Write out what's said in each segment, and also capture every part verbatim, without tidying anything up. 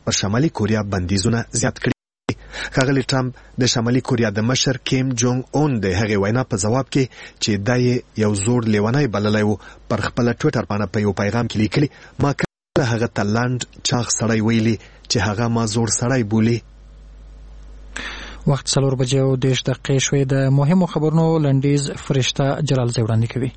پر شمالي کوریا بندیزونه زیات کړي. ښاغلي ټرمپ د شمالي کوریا د مشر کیم جونګ اون د هغې وینا په ځواب کې چې دا یې یو زوړ لیونی بللی و پر خپله ټویټر باندې په یو پیغام کې لیکلي ما کله هغه ته لنډ چاغ سړی ویلي چې هغه ما زوړ سړی بولي. وخت څلور بجې او دېرش دقیقې شوې. د مهمو خبرونو لنډیز فرشته جلالزی وړاندې کوي.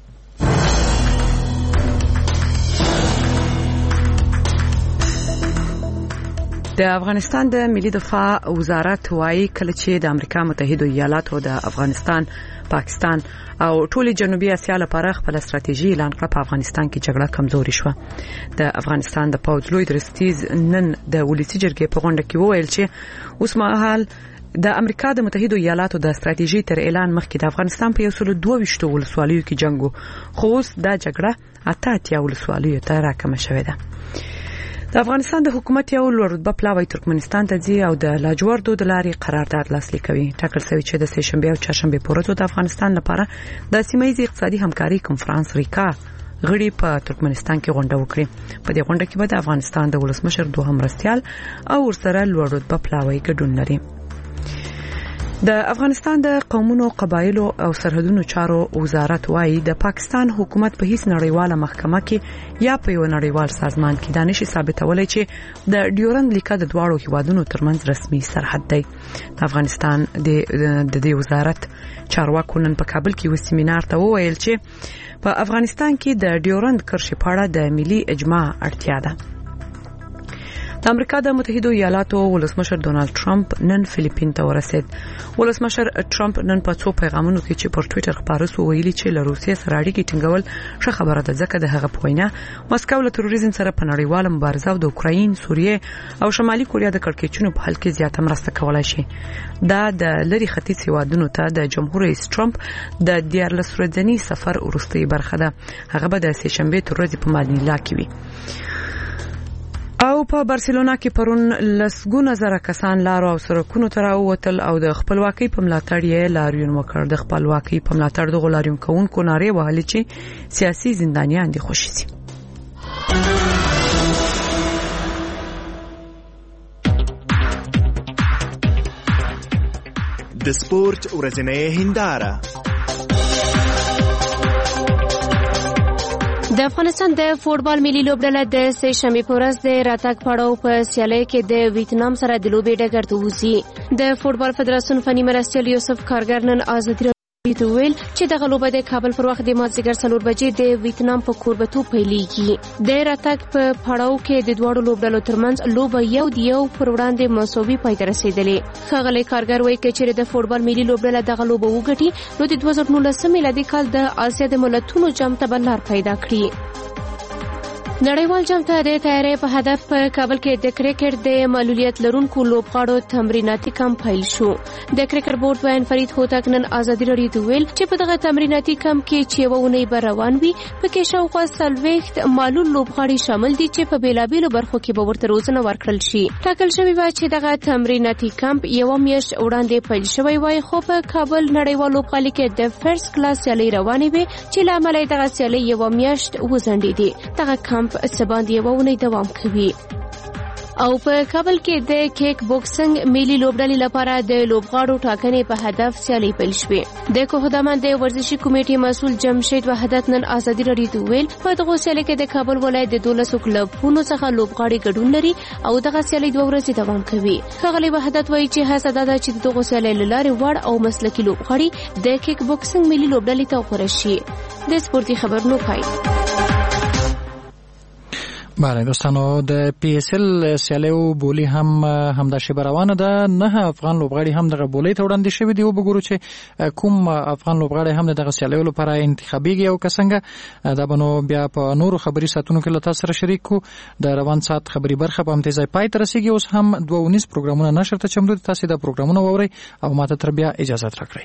د افغانستان د ملي دفاع وزارت وايي کله چې د امریکا متحده ایالاتو د افغانستان، پاکستان او ټولي جنوبي اسیا لپاره خپل استراتیژي اعلان کړ په افغانستان کې جګړه کمزوري شوه. د افغانستان د پوځ لوی درستیز نن د ولسی جرګې په غونډه کې وویل چې اوس مهال د امریکا د متحده ایالاتو د استراتیژي تر اعلان مخکې د افغانستان په یو سل دوه ویشت ولسوالیو کې جنگ و، خو اوس دا جګړه اته اتیا ولسوالیو ته راکمه شوې ده. د افغانستان د حکومت یو لوړ رتبه پلاوی ترکمنستان ته ځي او د لاجوردو د لارې قرارداد لاسلیک کوي. ټاکل شوی چې د سه شنبه او چهارشنبه په ورځو د افغانستان لپاره د سیمه‌ییز اقتصادي همکاري کنفرانس ریکا غړي په ترکمنستان کې غونډه وکړي. په دې غونډه کې به د افغانستان د ولسمشر دوهم مرستیال او ورسره لوړ رتبه پلاوی ګډون لري. د افغانستان د قومونو، قبایلو او سرحدونو چارو وزارت وايي د پاکستان حکومت په هیڅ نړیواله محکمه کې یا په یو نړیوال سازمان کې دا نشي ثابتولای چې د ډیورند لیکه د دواړو هیوادونو ترمنځ رسمي سرحد دی. د افغانستان د د دې وزارت چارواکو نن په کابل کې یو سیمینار ته وویل چې په افغانستان کې د ډیورند کرښې په اړه د ملي اجماع اړتیا ده. د امریکا د متحده ایالاتو ولسمشر ډونالد ټرمپ نن فلیپین ته ورسید. ولسمشر ټرمپ نن په څو پیغامونو کې چې پر ټویټر خبرو سو ویلي چې له روسیې سره اړیکې ټینګول ښه خبره ده ځکه د هغه په وینا مسکو له تروریزم سره په نړیواله مبارزه او د اوکراین، سوریه او شمالي کوریا د کړکېچونو په حل کې زیاته مرسته کولای شي. دا د لری ختیځ هیوادونو ته د جمهور رئیس ټرمپ د دیارلس ورځني سفر وروستۍ برخه ده. هغه به د سه شنبه تر ورځې په مانیلا کې وي. او په بارسلونا کې پرون لسګونه زره کسان لارو او سرکونو ته راووتل او د خپلواکۍ په ملاتړ یې لاریون وکړ. د خپلواکۍ په ملاتړ د غلاریون کوونکو نارې وهلې چې سیاسي زندانیان دي خوشي سي. د سپورت ورځنۍ هنداره. د افغانستان د فوټبال ملي لوبډله د سه شنبه په ورځ د راتګ پړاو په سیالۍ کې د ویتنام سره د لوبې ډګر ته وځي. د فوټبال فدراسیون فني مرستیال یوسف کارګر نن ازادي ته ویل چې د غلوبه د کابل پر وخت د مازدیګر څلور بجې د ویتنام په کوربتو پیلېږي. د راتګ په پړاو کې د دواړو لوبډلو ترمنځ لوبه یو د یو پر وړاندې مساوي پای ته رسیدلې. ښاغلی کارګر وایي چې د فوټبال ملي لوبډله د غلوبه وګټي نو د دوه زره نولس میلادي کال د آسیا د ملتونو جام ته بلار پیدا کړي. نړیوال جام ته د تیاری په هدف په کابل کې د کرکټ د معلولیت لرونکو لوبغاړو تمریناتي کمپ پیل شو. د کرکټ بورډ وین فرید هوتک نن ازادي راډیو ته ویل چې په دغه تمریناتي کمپ کې چې یوه اونۍ به روان وي پکې شاوخوا څلوېښت معلول لوبغاړي شامل دي چې په بېلابېلو برخو کې به ورته روزنه ورکړل شي. ټاکل شوې وه چې دغه تمریناتي کمپ یوه میاشت وړاندې پیل شوی وای، خو په کابل نړیوال لوبغالي کې د فرست کلاس سیالۍ روانې وې چې له امله دغه سیالۍ یوه میاشت وځنډېدې. دغه کمپ سباند یوه اونۍ دوام کوي. او په کابل کې د کیک بوکسنګ ملي لوبډلې لپاره د لوبغاړو ټاکنې په هدف سیالۍ پیل شوې. د کوهدامن د ورزشي کمیټې مسؤل جمشید وحدت نن ازادي راډیو ته ویل په دغه سیالۍ کې د کابل ولایت د دولسو کلبونو څخه لوبغاړي ګډون لري او دغه سیالۍ دوه ورځې دوام کوي. ښاغلی وحدت وایي چې هڅه دا ده چې دغه سیالۍ له لارې وړ او مسلکي لوبغاړي د کیک بوکسنګ ملي لوبډلې ته وغوړه شي. د سپورتي خبرونو پای. بله دوستانو، د پی اس ال سیالیو بولی هم همدا شیبه روانه ده. نه افغان لوبغاړي هم دغه بولۍ ته وړاندې شوي دي. وبګورو چې کوم افغان لوبغاړي هم دغه سیالیو لپاره انتخابیږي او که څنګه. دا به نو بیا په نورو خبري ساعتونو کې له تاسو سره شریک کړو. د روان ساعت خبري برخه په همدې ځای پای ته رسېږي. اوس هم دوه ونیز پروګرامونه نشر ته چمتو دي. تاسو دا پروګرامونه واورئ او ماته تر بیا اجازه راکړئ.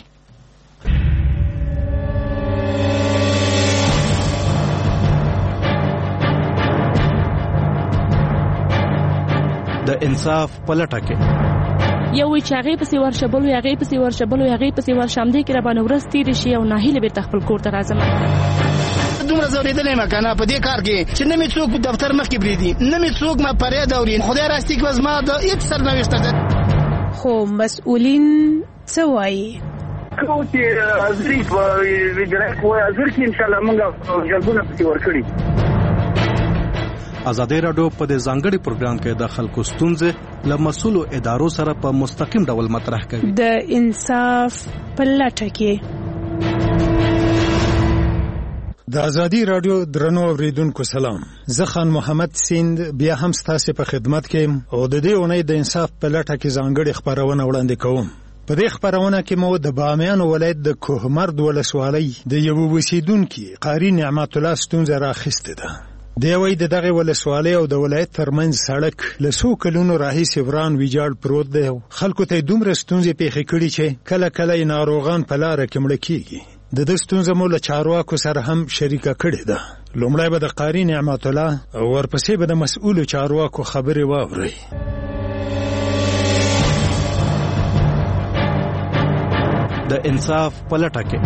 د انصاف پلټه کې یو وی چې هغه پسې ورشبل وي هغه پسې ورشبل وي هغه پسې ورشم دي کې را باندې ورستي دي شي او ناهیله به خپل کور ته راځم. دومره زورېدلې ما کنه په دې کار کې چې نه مې څوک دفتر مخکې بریدي نه مې څوک ما فریاد اوري خدای راستي کې زما د هیڅ سرنوشت ده خو مسؤلین څه وایي کو چې ازري ویډرک وای ازر کې ان شاء الله موږ جلبونه پکې ورکړي. ازادي راډیو په دې ځانګړي پروګرام کې د خلکو ستونزې له مسؤلو ادارو سره په مستقیم ډول مطرح کوي. د انصاف په لټه کې د ازادي راډیو درنو اوریدونکو سلام. زه خان محمد سیند بیا هم ستاسو په خدمت کې او د دې اونۍ د انصاف په لټه کې ځانګړي خبرونه وړاندې کوم. په دې خبرونه کې مو د بامیان ولایت د کوهمرد ولسوالۍ د یو اوسیدونکو قاری نعمت الله ستونزه راخسته ده. دی وای د دغه ولسوالۍ او د ولایت ترمنځ سړک له څو کلونو راهیسې وران ویجاړ پروت دی. خلکو ته دومره ستونزې پیښې کړي چې کله کله ناروغان په لاره کې مړه کیږي. د دې ستونزې مو له چارواکو سره هم شریکه کړې ده. لومړی به د قاری نعمت الله او ورپسې به د مسؤلو چارواکو خبرې واورئ. د انصاف په لټه کې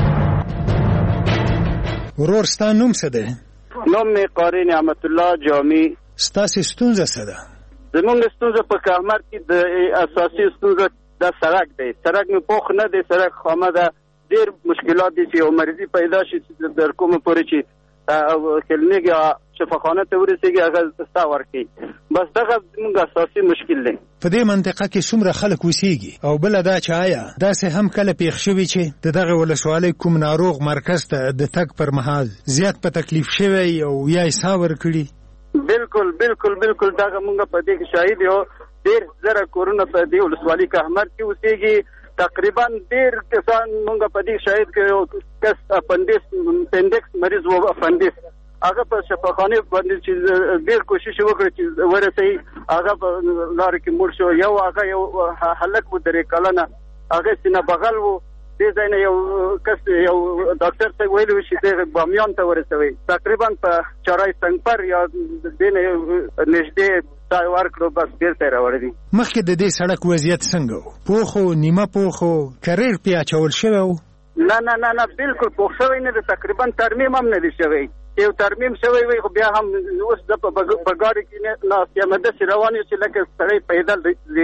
ورور ستا نوم څه دی؟ نوم می قاری نعمت الله جامی. ستاسو ستونزه څه ده؟ زمونږ ستونزه په کهمر کې د اساسي ستونزه د سړک دی. سړک مې پوخ نه دی، سړک خامه ده. ډېر مشکلات دي چې مریضي پیدا شي در کومه پورې چې کلینیک یا شفاخانه ته ورسېږي هغه ستا ورکوي. بس دغه زموږ اساسي مشکل دی. په دې منطقه کې څومره خلک اوسېږي او بله دا چې آیا داسې هم کله پیښ شوي چې د دغه ولسوالۍ کوم ناروغ مرکز ته د تګ پر مهال زیات په تکلیف شوی او یا یې ساه ورکړي؟ بالکل بالکل بالکل دغه موږ په دې کې شاهد یو. ډېر زره کورونه په دې ولسوالۍ کهمر کې اوسېږي. تقریبا ډېر کسان موږ په دې شاهد کې یو کس اپندیس اپندکس مریض و اپندیس هغه په شفاخانه باندې چې ډېر کوشش وکړ چې ورسېږي هغه په لار کې مړ شو. یو هغه یو هلک و درې کلنه هغه سینه بغل و. دې ځای نه یو کس یو ډاکټر ته ویلي و چې دې بامیان ته ورسوي. تقریبا په چارای سنگپر یا دې نه نږدې دا ورکړو بس بیرته راوړی دي. مخکې د دې سړک وضعیت څنګه و؟ پوخ و نیمه پوخ و کریر پې اچول شوی و؟ نه نه نه نه بالکل پوخ شوی نه دی. تقریبا ترمیم هم نه دی شوی. یو ترمیم شوی وي خو بیا هم اوس د په ګاډي کې ناست یم داسې روان یو چې لکه سړی پیدل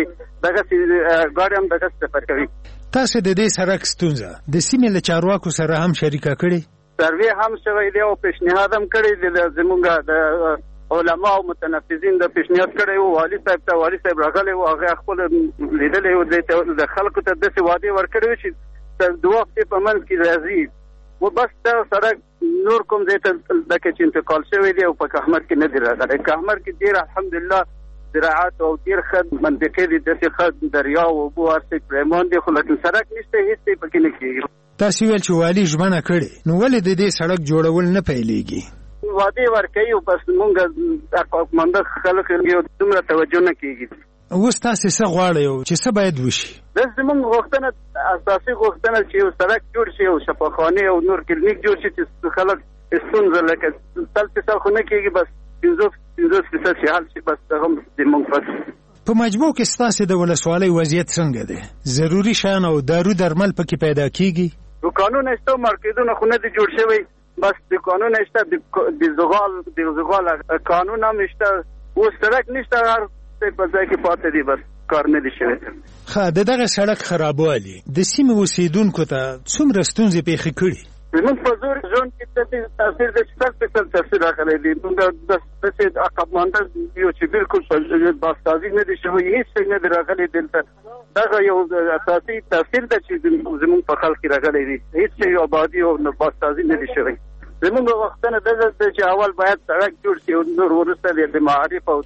دغسې ګاډي هم دغسې سفر کوي. تاسو د دې سړک ستونزه د سیمې له چارواکو سره هم شریکه کړې؟ سروې هم شوی دی او پیشنهاد هم کړی دی. زمونږ د علما او متنفذین د پیشنهاد کړی و. والي صاحب ته والي صاحب راغلی و. هغه خپل لیدلی و. د خلکو ته داسې وعدې ورکړې وې چې د وخت په منځ کې راځي. و بس دا سړک نور کوم ځای ته لکه چې انتقال شوی دی او په کهمر کې نه دی راغلی. کهمر کې ډېر الحمدلله زراعت او ډېر ښه منطقې دي. داسې ښه دریا او اوبو هر څه پرېمان دي خو لیکن سړک نشته هېڅ څه پکې نه کېږي. تاسو ویل چې والي ژمنه کړې نو ولې د دې سړک جوړول نه پیلېږي؟ وعدې ورکوي او بس مونږ عقلمنده خلک یو دومره توجه نه کېږي. اوس تاسې څه غواړئ چې څه باید وشي؟ دا زموږ غوښتنه اساسي غوښتنه چې یو سړک جوړ شي او شفاخانې او نور کلینیک جوړ شي چې خلک ستونزه لکه سل فیصد خو نه کېږي بس پنځوس پنځوس فیصد چې حل شي بس هغه زموږ بس. په مجموع کې ستاسې د ولسوالۍ وضعیت څنګه دی؟ ضروري شیان او دارو درمل پکې پیدا کېږي؟ دوکانونه شته مارکیټونه خو نه دي جوړ شوی. بس دوکانونه شته د زغال د زغال قانون هم شته. اوس سړک نشته هر څه په ځای کې پاتې دي بس کار نه دي شوی. ښه د دغه سړک خرابوالي د سیمې اوسېدونکو ته څومره ستونزې پیښې کړي؟ زموږ په زور ژوند کې تاثیر د شپږ فیصد تاثیر راغلی دی. موږ داسې عقبمانده یو چې بالکل بازسازي نه دي شوی. هېڅ شی نه دی راغلی دلته. دغه یو اساسي تاثیر ده چې زموږ په خلک کې راغلی دی. هېڅ شی آبادي او بازسازي نه دي شوی. زموږ غوښتنه دغه ده چې اول باید سړک جوړ شي او نور وروسته د معارف او د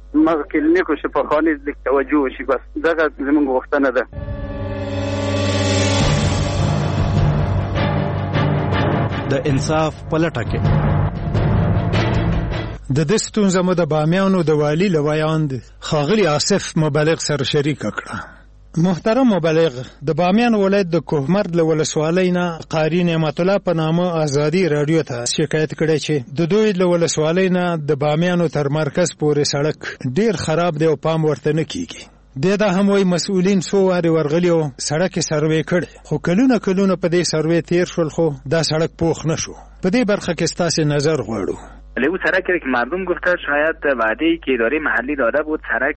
کلینیک او شفاخانې لږ توجه وشي. بس دغه زموږ غوښتنه ده. د انصاف په لټه کې د دې ستونزه مو د بامیانو د والي له ویاند ښاغلي آصف مبلغ سره شریکه کړه. محترم مبلغ، د بامیان ولایت د کوهمرد له ولسوالۍ نه قاری نعمت الله په نامه ازادي راډیو ته شکایت کړی چې د دوی له ولسوالۍ نه د بامیانو تر مرکز پورې سړک ډیر خراب دی او پام ورته نه کیږي. د دا هم وای مسؤلین سو واره ورغلی او سړک سروې کړي خو کلونه کلونه په دې سروې تیر شول خو دا سړک پوخ نشو. په دې برخه کې ستاسو نظر غواړو. لیو سرک که مردم گفته شاید وعده که اداره محلی داده بود سرک